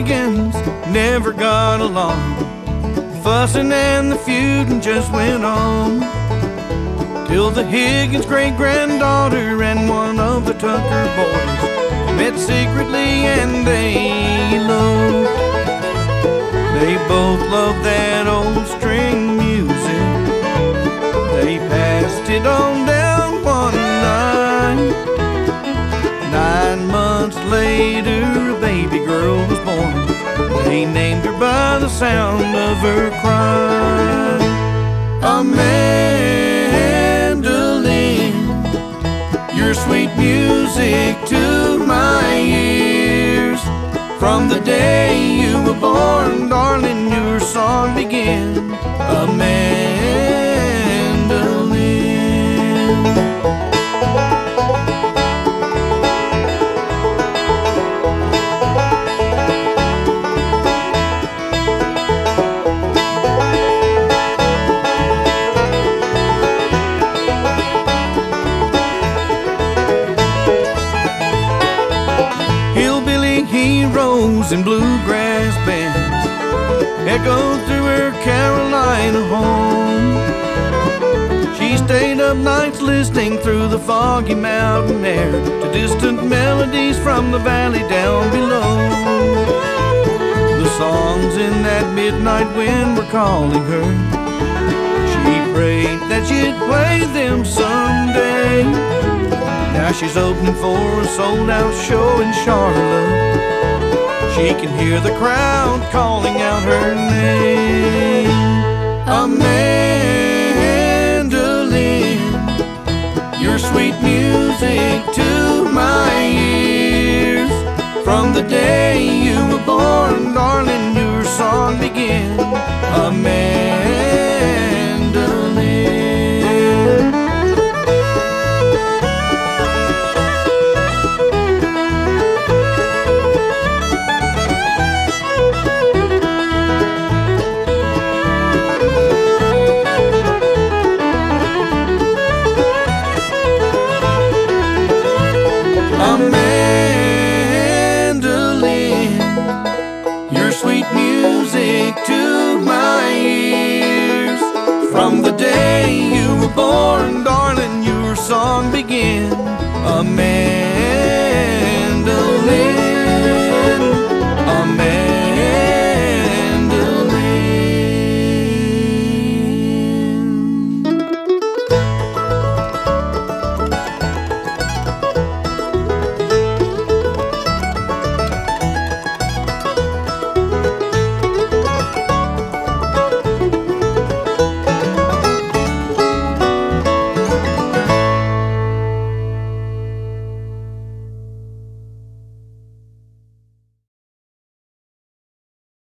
Higgins never got along. The fussing and the feuding just went on, till the Higgins great-granddaughter and one of the Tucker boys met secretly and they eloped. They both loved that old string music. They passed it on down one night. 9 months later, a baby girl was born. They named her by the sound of her cry. A mandolin, your sweet music to my ears. From the day you were born, darling, your song began. A mandolin. Heroes and bluegrass bands echoed through her Carolina home. She stayed up nights listening through the foggy mountain air to distant melodies from the valley down below. The songs in that midnight wind were calling her. She prayed that she'd play them someday. Now she's opening for a sold-out show in Charlotte. She can hear the crowd calling out her name. A mandolin, your sweet music to my ears. From the day you were born, darling, your song began. A mandolin. A mandolin, your sweet music to my ears. From the day you were born, darling, your song began. A mandolin.